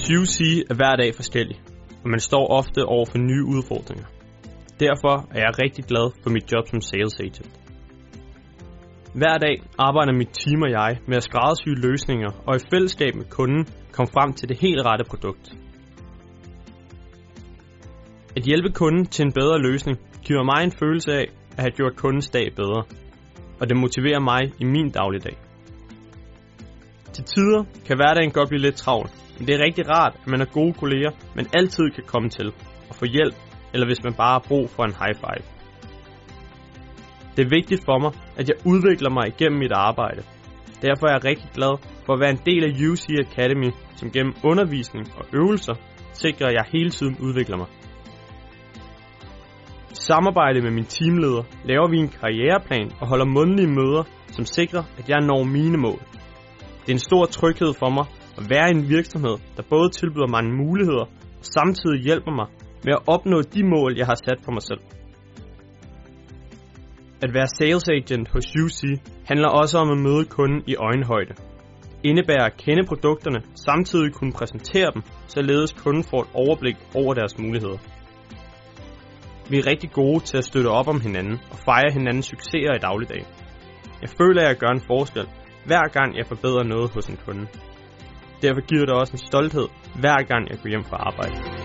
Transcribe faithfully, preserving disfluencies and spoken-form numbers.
Hos U C er hver dag forskellig, og man står ofte over for nye udfordringer. Derfor er jeg rigtig glad for mit job som sales agent. Hver dag arbejder mit team og jeg med at skræddersy løsninger og i fællesskab med kunden komme frem til det helt rette produkt. At hjælpe kunden til en bedre løsning giver mig en følelse af at have gjort kundens dag bedre, og det motiverer mig i min dagligdag. Til tider kan hverdagen godt blive lidt travl, men det er rigtig rart, at man har gode kolleger, man altid kan komme til og få hjælp, eller hvis man bare har brug for en high five. Det er vigtigt for mig, at jeg udvikler mig igennem mit arbejde. Derfor er jeg rigtig glad for at være en del af U C Academy, som gennem undervisning og øvelser sikrer, at jeg hele tiden udvikler mig. I samarbejde med min teamleder laver vi en karriereplan og holder mundtlige møder, som sikrer, at jeg når mine mål. Det er en stor tryghed for mig at være i en virksomhed, der både tilbyder mig muligheder og samtidig hjælper mig med at opnå de mål, jeg har sat for mig selv. At være sales agent hos U C handler også om at møde kunden i øjenhøjde. Indebærer at kende produkterne, samtidig kunne præsentere dem, således kunden får et overblik over deres muligheder. Vi er rigtig gode til at støtte op om hinanden og fejre hinandens succeser i dagligdagen. Jeg føler, at jeg gør en forskel, hver gang jeg forbedrer noget hos en kunde. Derfor giver det også en stolthed, hver gang jeg går hjem fra arbejde.